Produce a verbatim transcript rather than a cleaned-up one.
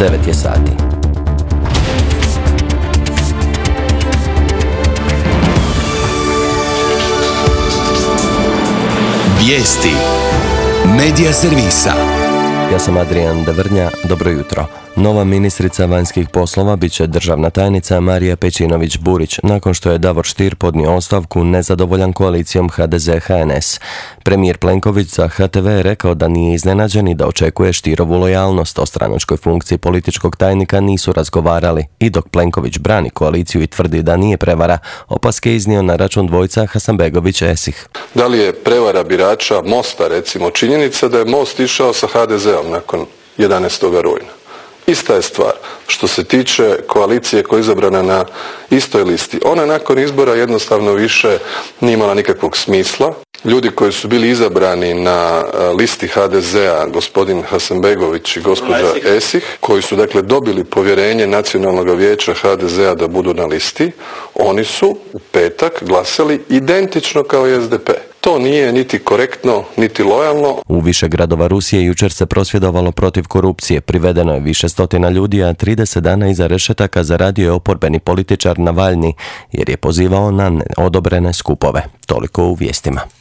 devet je sati. Vijesti Medija servisa. Ja sam Adrian Devrnja, dobro jutro. Nova ministrica vanjskih poslova bit će državna tajnica Marija Pejčinović-Burić, nakon što je Davor Stier podnio ostavku nezadovoljan koalicijom ha de ze ha en es. Premijer Plenković za ha te ve je rekao da nije iznenađen i da očekuje Stierovu lojalnost. O stranačkoj funkciji političkog tajnika nisu razgovarali i dok Plenković brani koaliciju i tvrdi da nije prevara, opaske je iznio na račun dvojca Hasanbegović-Esih. Da li je prevara birača Mosta, recimo, činjenica da je Most išao sa ha de zeom nakon jedanaestog rujna? Ista je stvar što se tiče koalicije koja je izabrana na istoj listi. Ona nakon izbora jednostavno više nije imala nikakvog smisla. Ljudi koji su bili izabrani na listi ha de zea, gospodin Hasanbegović i gospođa Esih, koji su dakle dobili povjerenje Nacionalnog vijeća ha de zea da budu na listi, oni su u petak glasali identično kao i es de pe. To nije niti korektno, niti lojalno. U više gradova Rusije jučer se prosvjedovalo protiv korupcije. Privedeno je više stotina ljudi, a trideset dana iza rešetaka zaradio je oporbeni političar Navalni, jer je pozivao na neodobrene skupove. Toliko u vijestima.